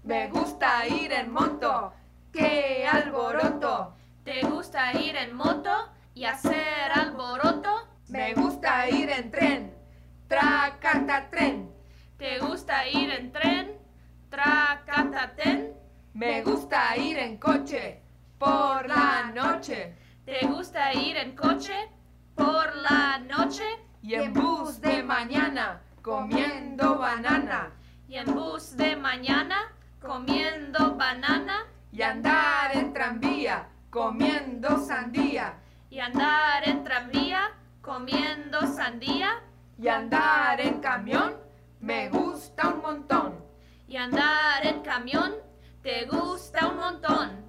Me gusta ir en moto, ¡qué alboroto! ¿Te gusta ir en moto y hacer alboroto? Me gusta ir en tren, tracata tren. ¿Te gusta ir en tren? Tracataten. Me gusta ir en coche, por la noche. ¿Te gusta ir en coche por la noche? Y en bus de mañana, comiendo banana. Y en bus de mañana, comiendo banana. Y andar en tranvía, comiendo sandía. Y andar en tranvía, comiendo sandía. Y andar en camión, me gusta un montón. Y andar en camión, te gusta un montón.